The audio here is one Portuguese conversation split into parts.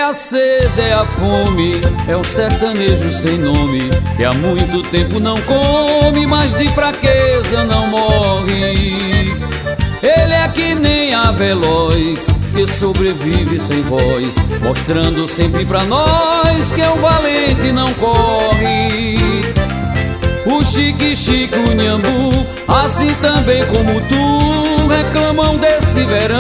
a sede, é a fome, é o sertanejo sem nome, que há muito tempo não come, mas de fraqueza não morre. Ele é que nem a veloz, que sobrevive sem voz, mostrando sempre pra nós que é um valente e não corre. O Chique Chique, o Nhambu, assim também como tu, reclamam desse verão.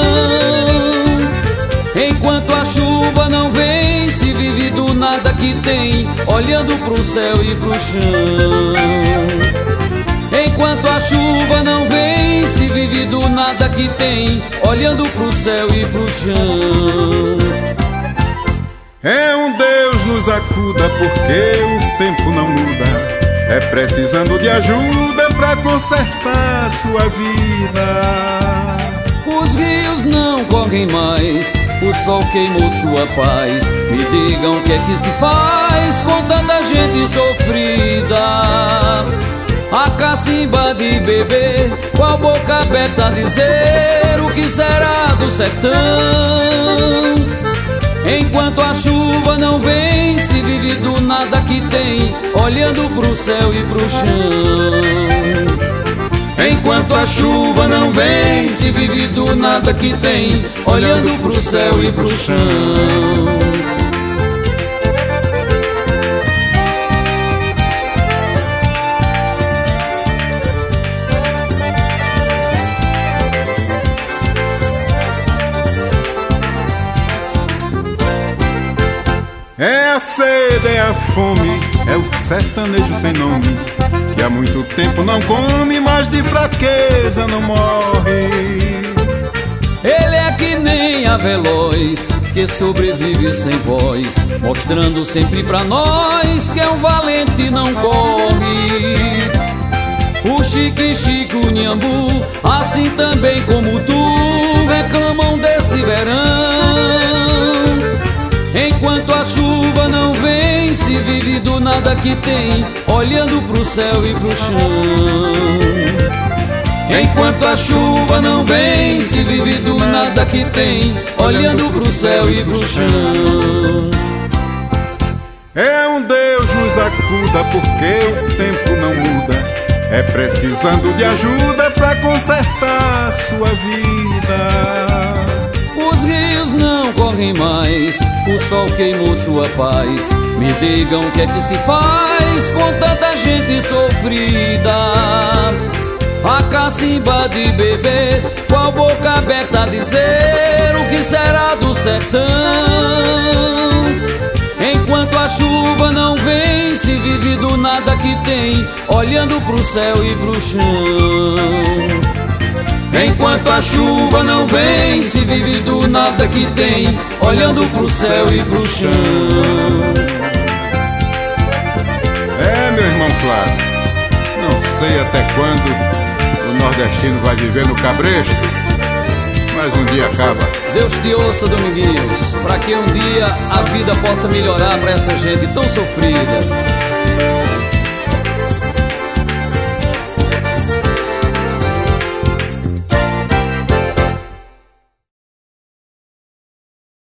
Enquanto a chuva não vem, se vive do nada que tem, olhando pro céu e pro chão. Enquanto a chuva não vem, se vive do nada que tem, olhando pro céu e pro chão. É um Deus nos acuda, porque o tempo não muda. É precisando de ajuda pra consertar sua vida. Os rios não correm mais, o sol queimou sua paz. Me digam o que é que se faz com tanta gente sofrida. A cacimba de bebê, com a boca aberta a dizer o que será do sertão. Enquanto a chuva não vem, se vive do nada que tem, olhando pro céu e pro chão. Enquanto a chuva não vem, se vive do nada que tem, olhando pro céu e pro chão. É a sede, é a fome, é o sertanejo sem nome, que há muito tempo não come, mas de fraqueza não morre. Ele é que nem a veloz, que sobrevive sem voz, mostrando sempre pra nós que é um valente e não corre. O Chique Chique, o Nhambu, assim também como tu, reclamam desse verão. Enquanto a chuva não vem, se vive do nada que tem, olhando pro céu e pro chão. Enquanto a chuva não vem, se vive do nada que tem, olhando pro céu e pro chão. É um Deus nos acuda, porque o tempo não muda. É precisando de ajuda pra consertar sua vida. Os rios não correm mais, o sol queimou sua paz. Me digam o que é que se faz com tanta gente sofrida. A cacimba de bebê, com a boca aberta a dizer o que será do sertão. Enquanto a chuva não vem, se vive do nada que tem, olhando pro céu e pro chão. Enquanto a chuva não vem, se vive do nada que tem, olhando pro céu e pro chão. É, meu irmão Flávio, não sei até quando o nordestino vai viver no cabresto, mas um dia acaba. Deus te ouça, Dominguinhos, pra que um dia a vida possa melhorar pra essa gente tão sofrida.